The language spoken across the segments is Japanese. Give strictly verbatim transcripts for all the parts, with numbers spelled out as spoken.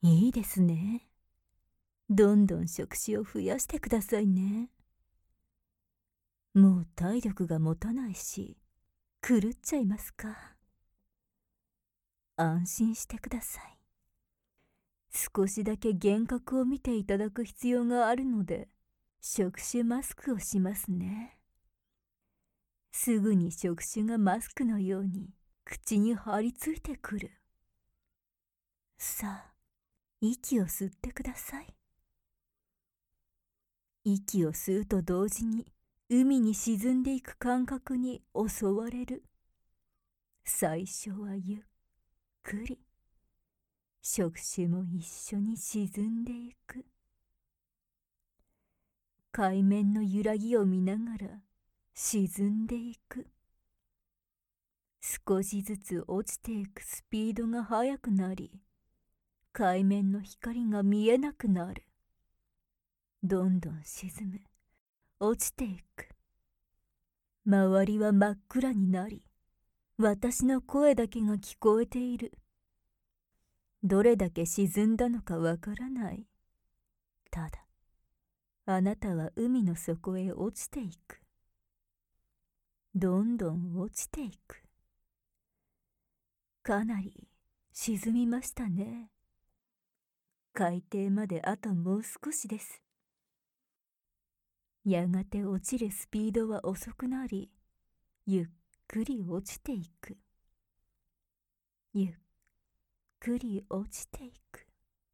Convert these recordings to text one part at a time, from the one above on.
いいですね。どんどん触手を増やしてくださいね。もう体力が持たないし、狂っちゃいますか。安心してください。少しだけ幻覚を見ていただく必要があるので、触手マスクをしますね。すぐに触手がマスクのように口に張り付いてくる。さあ、息を吸ってください。息を吸うと同時に海に沈んでいく感覚に襲われる。最初はゆっくり、触手も一緒に沈んでいく。海面の揺らぎを見ながら沈んでいく。少しずつ落ちていくスピードが速くなり、海面の光が見えなくなる。どんどん沈む。落ちていく。周りは真っ暗になり、私の声だけが聞こえている。どれだけ沈んだのかわからない。ただ、あなたは海の底へ落ちていく。どんどん落ちていく。かなり沈みましたね。海底まであともう少しです。やがて落ちるスピードは遅くなり、ゆっくり落ちていく。ゆっくり落ちていく。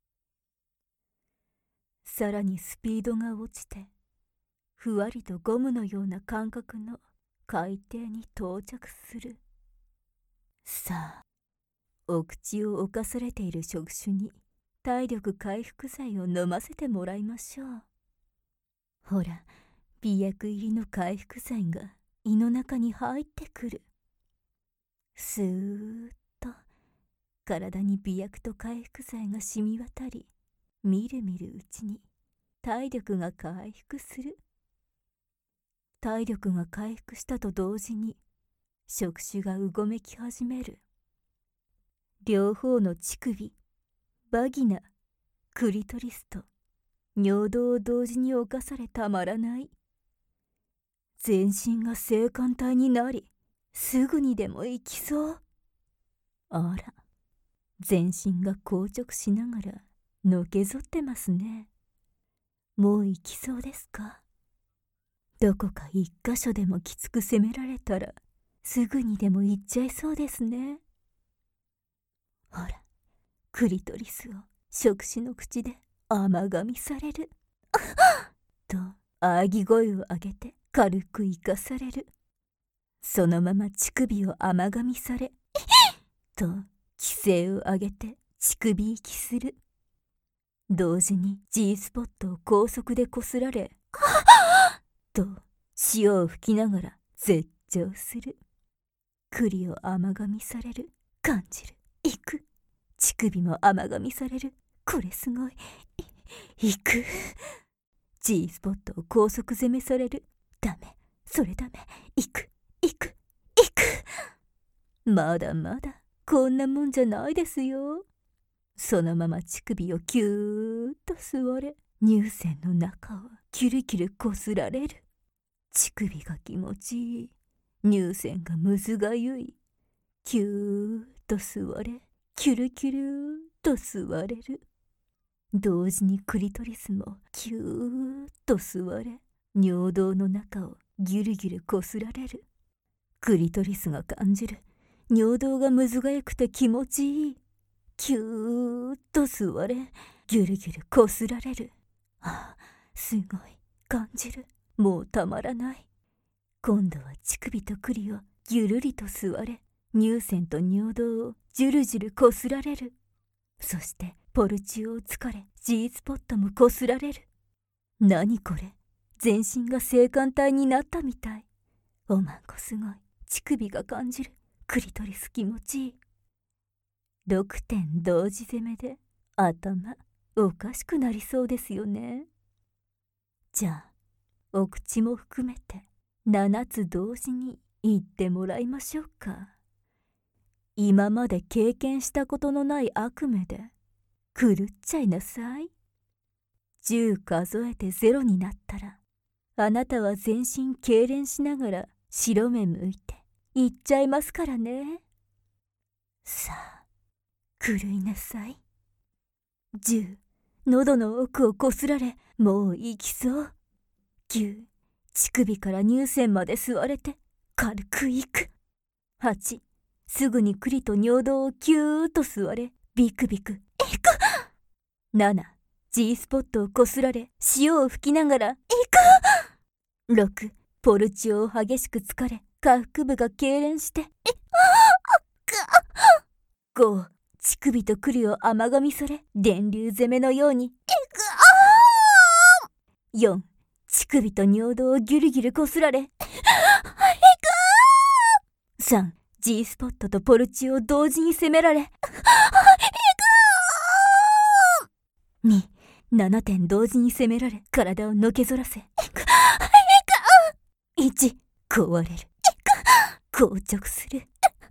さらにスピードが落ちて、ふわりとゴムのような感覚の海底に到着する。さあ、お口を侵されている触手に体力回復剤を飲ませてもらいましょう。ほら、媚薬入りの回復剤が胃の中に入ってくる。スーッと体に媚薬と回復剤が染み渡り、みるみるうちに体力が回復する。体力が回復したと同時に触手がうごめき始める。両方の乳首、バギナ、クリトリスと尿道を同時に侵されたまらない。全身が性感帯になり、すぐにでも行きそう。あら、全身が硬直しながらのけぞってますね。もう行きそうですか？どこか一箇所でもきつく責められたら、すぐにでも行っちゃいそうですね。ほら、クリトリスを触手の口で甘噛みされる。と、あぎ声を上げて軽く生かされる。そのまま乳首を甘噛みされ、と、気声を上げて乳首息する。同時に G スポットを高速でこすられ、と潮を吹きながら絶頂する。栗を甘噛みされる。感じる。行く。乳首も甘噛みされる。これすごい。い行く。G スポットを高速攻めされる。ダメ。それダメ。行く。行く。行く。まだまだこんなもんじゃないですよ。そのまま乳首をキューッと吸われ、乳腺の中をキュルキュルこすられる。乳首が気持ちいい。乳腺がむずがゆい。キューッと吸われ、キュルキュルーと吸われる。同時にクリトリスもキューッと吸われ、尿道の中をギュルギュルこすられる。クリトリスが感じる。尿道がむずがゆくて気持ちいい。キューッと吸われ、ギュルギュルこすられる。ああ、すごい。感じる。もうたまらない。今度は乳首と栗をぎゅるりと吸われ、乳腺と尿道をジュルジュルこすられる。そしてポルチオをつかれ、G スポットもこすられる。何これ、全身が性感帯になったみたい。おまんこすごい。乳首が感じる。クリトリス気持ちいい。ろくてん同時攻めで頭おかしくなりそうですよね。じゃあお口も含めてななつ同時に言ってもらいましょうか。今まで経験したことのない悪夢で狂っちゃいなさい。じゅう数えてゼロになったら、あなたは全身痙攣しながら白目向いて行っちゃいますからね。さあ、狂いなさい。じゅう、喉の奥をこすられ、もう行きそう。きゅう、乳首から乳腺まで吸われて、軽くいく。はち、すぐに栗と尿道をキューッと吸われ、ビクビク。いく。なな、G スポットをこすられ、塩を吹きながら、いく。ろく、ポルチオを激しく疲れ、下腹部が痙攣して、いご、乳首と栗を甘噛みされ、電流攻めのように、いく。よん、乳首と尿道をギュルギュルこすられ、いく。さん、G スポットとポルチオを同時に攻められ、いく。に、ななてん同時に攻められ、体をのけぞらせ、いく。いち、壊れる。硬直する。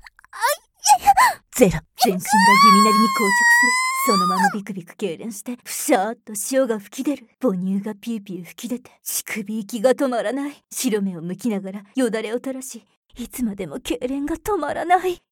ゼロ、全身が弓なりに硬直する。そのままビクビク痙攣して、ふしゃーっと潮が吹き出る。母乳がピューピュー吹き出て、乳首息が止まらない。白目を向きながらよだれを垂らし、いつまでも痙攣が止まらない。